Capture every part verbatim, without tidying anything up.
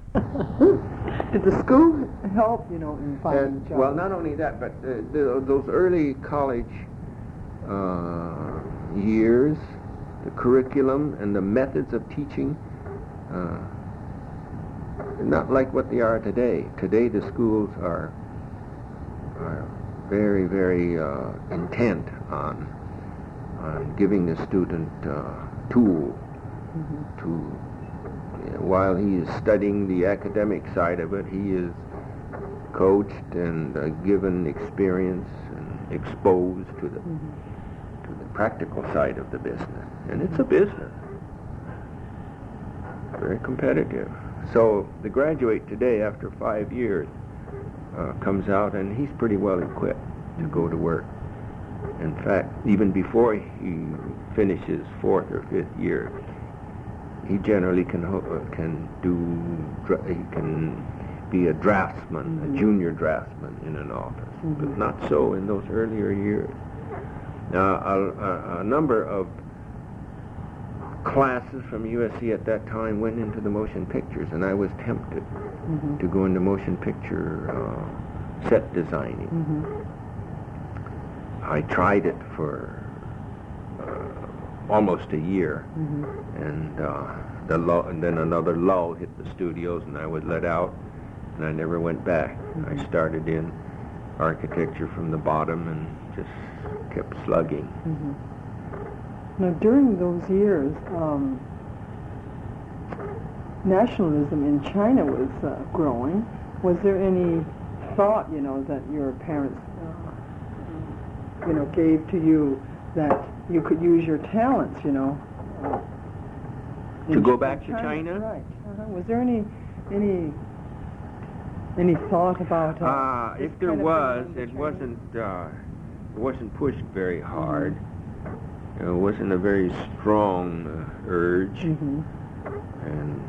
Did the school help, you know, in finding And, jobs? well, not only that, but uh, the, those early college uh, years, the curriculum and the methods of teaching, uh, not like what they are today. Today the schools are, are very, very uh, intent on, on giving the student uh, tool Mm-hmm. to, while he is studying the academic side of it, he is coached and uh, given experience and exposed to the Mm-hmm. to the practical side of the business. And it's a business. Very competitive. So the graduate today, after five years, uh, comes out and he's pretty well equipped to go to work. In fact, even before he finishes fourth or fifth year, he generally can ho- can do dra- he can be a draftsman, Mm-hmm. a junior draftsman in an office, Mm-hmm. but not so in those earlier years. Now, a, a, a number of classes from U S C at that time went into the motion pictures, and I was tempted Mm-hmm. to go into motion picture uh, set designing. Mm-hmm. I tried it for uh, almost a year, Mm-hmm. and uh, the lull, and then another lull hit the studios, and I was let out, and I never went back. Mm-hmm. I started in architecture from the bottom and just kept slugging. Mm-hmm. Now, during those years, um, nationalism in China was uh, growing. Was there any thought, you know, that your parents, uh, you know, gave to you that you could use your talents, you know, uh, To in go Ch- back to China? China? Right. Uh-huh. Was there any any any thought about? Uh, Uh, this if there kind of was, thing in it China? wasn't uh, it wasn't pushed very hard. It wasn't a very strong uh, urge. Mhm. And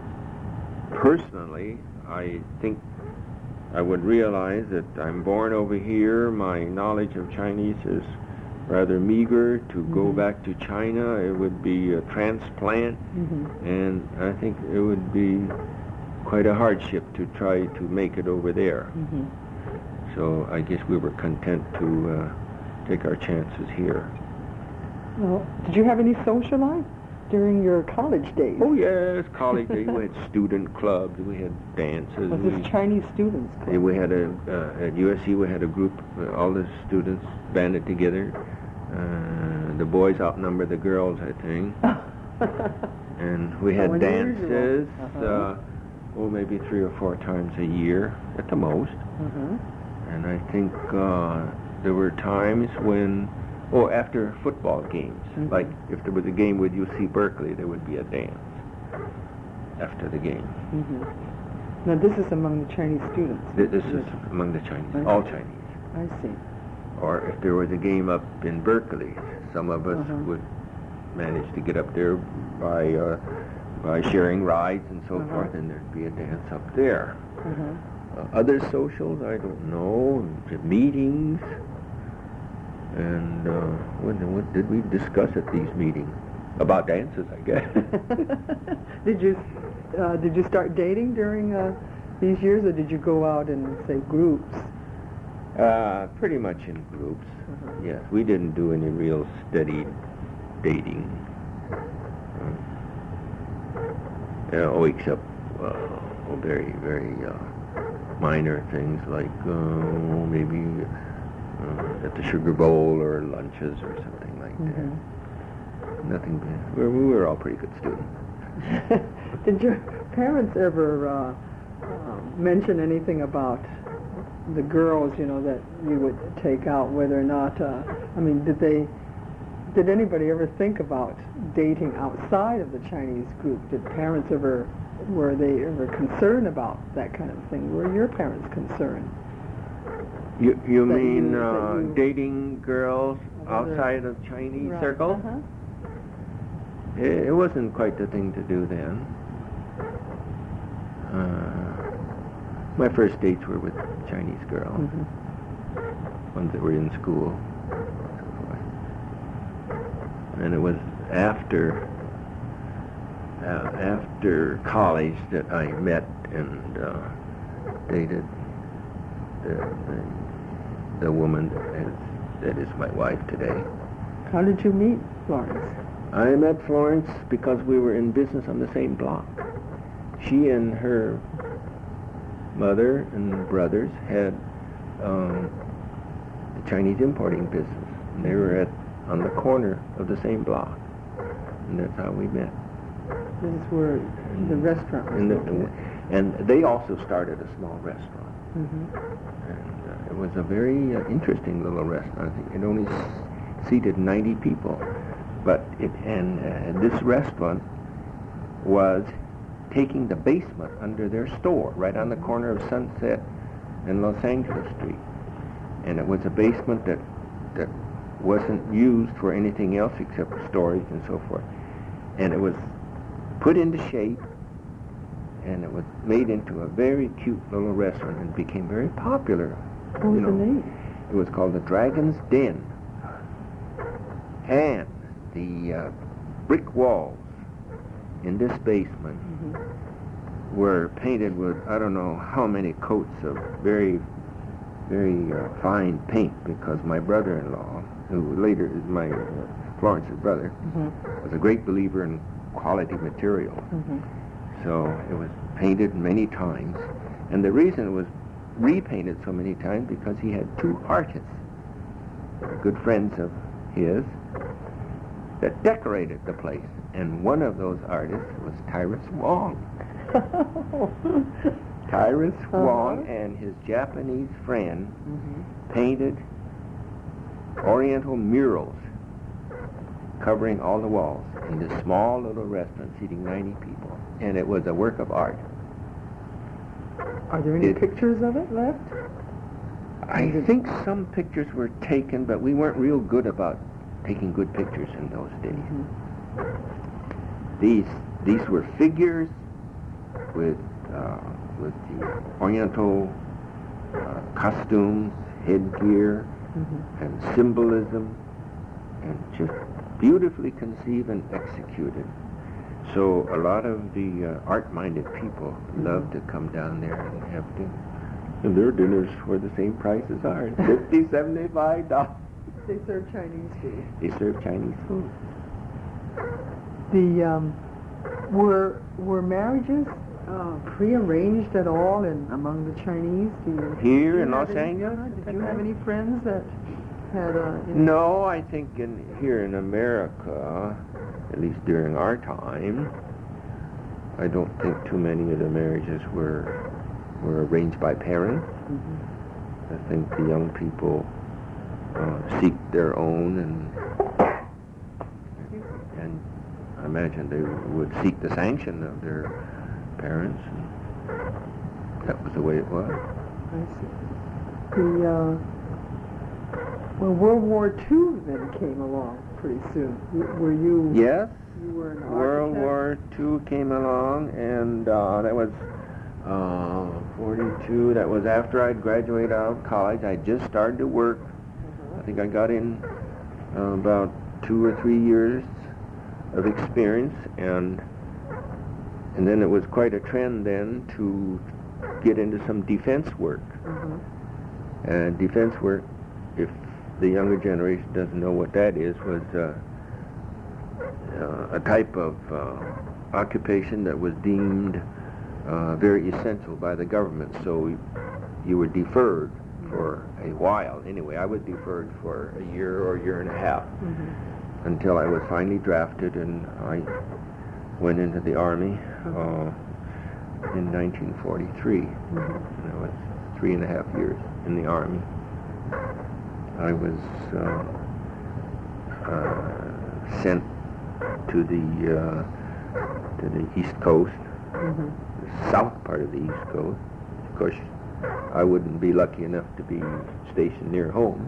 personally, I think I would realize that I'm born over here. My knowledge of Chinese is rather meager. To go Mhm. back to China, it would be a transplant, Mhm. and I think it would be quite a hardship to try to make it over there. Mhm. So I guess we were content to uh, take our chances here. Well, did you have any social life during your college days? Oh yes, college days. We had student clubs. We had dances. Was we, this Chinese students? Yeah, club? we had a uh, at U S C we had a group, uh, all the students banded together. Uh, the boys outnumber the girls, I think, and we How had unusual. dances. Uh-huh. Uh, oh, maybe three or four times a year at the most. Mhm. And I think uh, there were times when, oh, after football games, Mhm. like if there was a game with U C Berkeley, there would be a dance after the game. Mhm. Now this is among the Chinese students. Th- This is Yes. among the Chinese, I all see. Chinese. I see. Or if there was a game up in Berkeley, some of us Uh-huh. would manage to get up there by uh, by sharing rides and so Uh-huh. forth, and there'd be a dance up there. Mhm. Uh, other socials, I don't know, the meetings, and uh, what, what did we discuss at these meetings? About dances, I guess. Did you uh, did you start dating during uh, these years, or did you go out in, say, groups? uh, pretty much in groups. Uh-huh. Yes, we didn't do any real steady dating. Uh, oh, except uh, oh, very, very uh, minor things like uh, maybe uh, at the Sugar Bowl or lunches or something like Mhm. that. Nothing bad. We we were all pretty good students. Did your parents ever uh, uh, mention anything about the girls, you know, that you would take out, whether or not, uh, I mean, did they, did anybody ever think about dating outside of the Chinese group? Did parents ever, were they ever concerned about that kind of thing? Were your parents concerned? You you That mean you- that uh, you- dating girls Other- outside of Chinese Right, circle? uh-huh. It, it wasn't quite the thing to do then. Uh, my first dates were with Chinese girls, Mhm. ones that were in school, and it was after uh, after college that I met and uh, dated the, the, the woman that is, that is my wife today. How did you meet Florence? I met Florence because we were in business on the same block. She and her mother and brothers had um, the Chinese importing business. And they were at on the corner of the same block, and that's how we met. This is where the restaurant was And, the, located. and they also started a small restaurant. Mm-hmm. And uh, it was a very uh, interesting little restaurant. I think it only s- seated ninety people, but it and uh, this restaurant was taking the basement under their store, right on the corner of Sunset and Los Angeles Street. And it was a basement that that wasn't used for anything else except for storage and so forth. And it was put into shape, and it was made into a very cute little restaurant and became very popular. What was you know. the name? It was called the Dragon's Den. And the uh, brick walls in this basement Mm-hmm. were painted with I don't know how many coats of very, very uh, fine paint, because my brother-in-law, who later is my uh, Florence's brother, Mm-hmm. was a great believer in quality material. Mm-hmm. So it was painted many times. And the reason it was repainted so many times because he had two artists, good friends of his, that decorated the place. And one of those artists was Tyrus Wong. Tyrus Uh-huh. Wong and his Japanese friend Mm-hmm. painted oriental murals covering all the walls in this small little restaurant seating ninety people. And it was a work of art. Are there any It- pictures of it left? I think some pictures were taken, but we weren't real good about taking good pictures in those days. Mm-hmm. These these were figures with uh, with the Oriental uh, costumes, headgear, Mm-hmm. and symbolism, and just beautifully conceived and executed. So a lot of the uh, art-minded people love to come down there and have dinner. And their dinners were the same price as ours, fifty, seventy-five dollars. They serve Chinese food. They serve Chinese food. The um, were were marriages uh, prearranged at all in among the Chinese? Do you, Here do you in have Los any- Angeles? uh, Did you have any friends that had? Uh, you know, No, I think in here in America, at least during our time, I don't think too many of the marriages were were arranged by parents. Mm-hmm. I think the young people uh, seek their own, and and I imagine they would seek the sanction of their parents. And that was the way it was. I see. The uh, well, World War Two then came along pretty soon. W- Were you? Yes, You were an World architect? War Two came along, and uh, that was uh, forty-two. That was after I'd graduated out of college. I just started to work. Uh-huh. I think I got in uh, about two or three years of experience, and and then it was quite a trend then to get into some defense work. Uh-huh. And defense work, if the younger generation doesn't know what that is, was uh, uh, a type of uh, occupation that was deemed uh, very essential by the government. So you, you were deferred for a while. Anyway, I was deferred for a year or a year and a half Mm-hmm. until I was finally drafted, and I went into the Army uh, in nineteen forty-three. Mm-hmm. And I was three and a half years in the Army. I was uh, uh, sent to the uh, to the East Coast, Mm-hmm. the south part of the East Coast. Of course, I wouldn't be lucky enough to be stationed near home.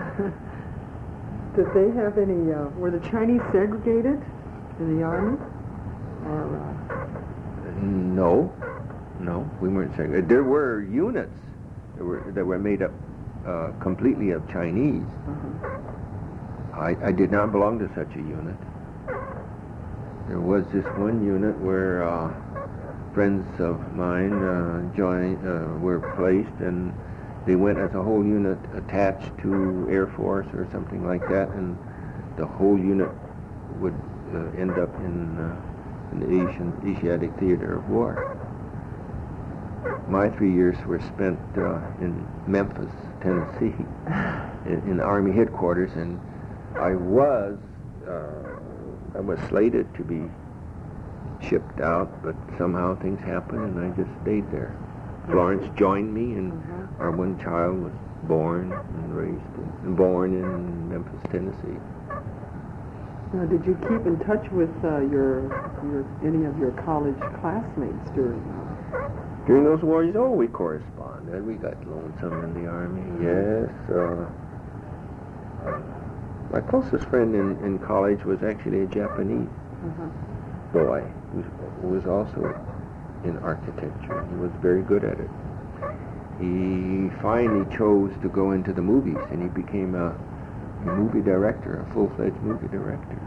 Did they have any? Uh, were the Chinese segregated in the army? Or uh, No, no, we weren't segregated. There were units that were that were made up uh, completely of Chinese. uh-huh. I, I did not belong to such a unit. there was this one unit where uh, friends of mine uh, joined, uh, were placed, and they went as a whole unit attached to Air Force or something like that, and the whole unit would uh, end up in, uh, in the Asian, Asiatic theater of war. My three years were spent uh, in Memphis, Tennessee, in, in Army headquarters, and I was uh, I was slated to be shipped out, but somehow things happened, and I just stayed there. Florence joined me, and mm-hmm. our one child was born and raised, and born in Memphis, Tennessee. Now, did you keep in touch with uh, your your any of your college classmates during? Uh, During those wars, oh, we corresponded. We got lonesome in the Army, yes. Uh, uh, my closest friend in, in college was actually a Japanese uh-huh. boy who, who was also in architecture. He was very good at it. He finally chose to go into the movies, and he became a, a movie director, a full-fledged movie director.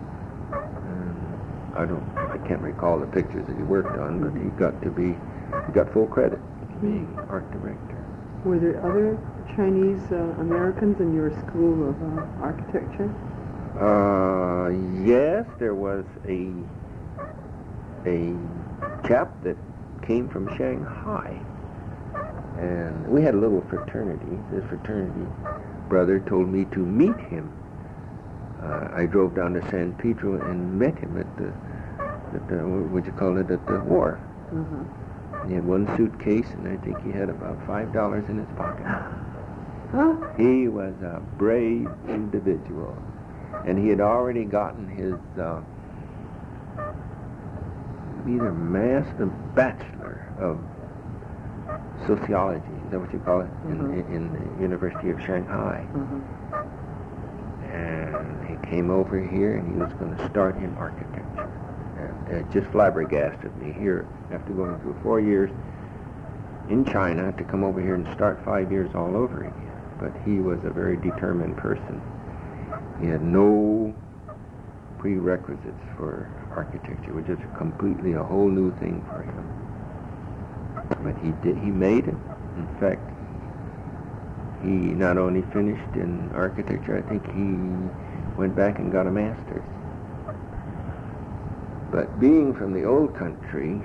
And I don't, I can't recall the pictures that he worked on, but he got to be He got full credit for being art director. Were there other Chinese uh, Americans in your school of uh, architecture? Uh, yes, there was a a chap that came from Shanghai, and we had a little fraternity. This fraternity brother told me to meet him. Uh, I drove down to San Pedro and met him at the, at the what you call it, at the wharf. Uh-huh. He had one suitcase, and I think he had about five dollars in his pocket. Huh? He was a brave individual, and he had already gotten his uh, either master, bachelor of sociology. Is that what you call it? Mm-hmm. in, in the University of Shanghai. Mm-hmm. And he came over here, and he was going to start in architecture. It just flabbergasted me here after going through four years in China to come over here and start five years all over again. But he was a very determined person. He had no prerequisites for architecture. It was just completely a whole new thing for him. But he did. He made it. In fact, he not only finished in architecture, I think he went back and got a master's. But being from the old country,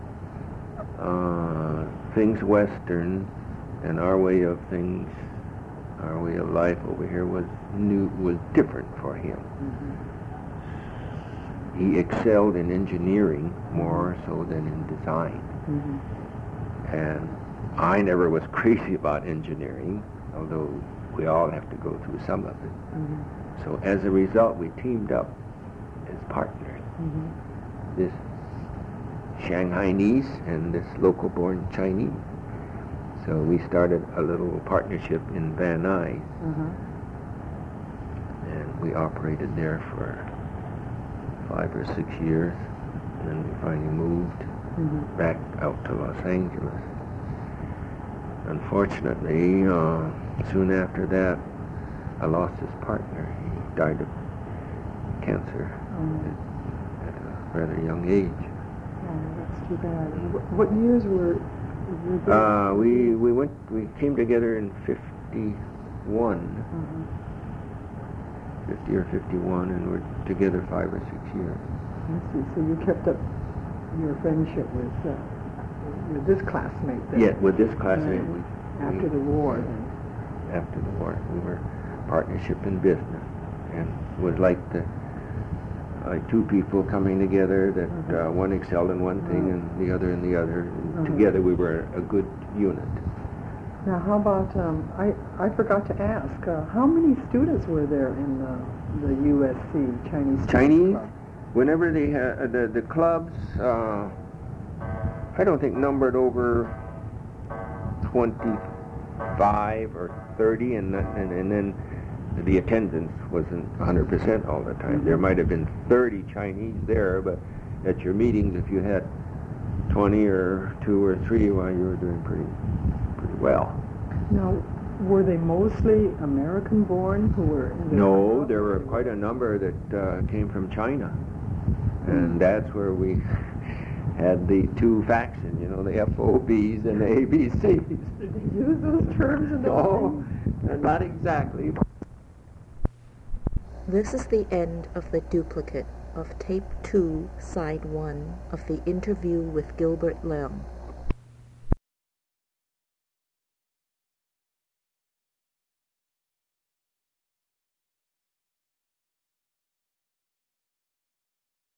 uh, things Western, and our way of things, our way of life over here was new, was different for him. Mm-hmm. He excelled in engineering more so than in design. Mm-hmm. And I never was crazy about engineering, although we all have to go through some of it. Mm-hmm. So as a result, we teamed up as partners. Mm-hmm. This Shanghainese and this local-born Chinese. So we started a little partnership in Van Nuys, uh-huh. and we operated there for five or six years, and then we finally moved mm-hmm. back out to Los Angeles. Unfortunately, uh, soon after that, I lost his partner. He died of cancer. Mm-hmm. Rather young age. Oh, that's too bad. What years were you there? Uh, we we went we came together in fifty-one, uh-huh. fifty or fifty-one, and we're together five or six years. I see. So you kept up your friendship with uh, with this classmate then? Yeah, with this classmate. We, after we, the war. Then. After the war, we were partnership in business, and it was like the. Like two people coming together that uh-huh. uh, one excelled in one thing uh-huh. and the other in the other. And uh-huh. together we were a good unit. Now, how about, um, I, I forgot to ask, uh, how many students were there in the, the U S C, Chinese Chinese? Club? Whenever they had, uh, the, the clubs, uh, I don't think numbered over twenty-five or thirty, and, and, and then the attendance wasn't one hundred percent all the time. Mm-hmm. There might have been thirty Chinese there, but at your meetings, if you had twenty or two or three, well, you were doing pretty pretty well. Now, were they mostly American-born who were in the No, there were quite a number that uh, came from China. And that's where we had the two factions, you know, the F O Bs and the A B Cs. Did you use those terms in the No, not exactly. This is the end of the duplicate of Tape two, Side one of the interview with Gilbert Leung.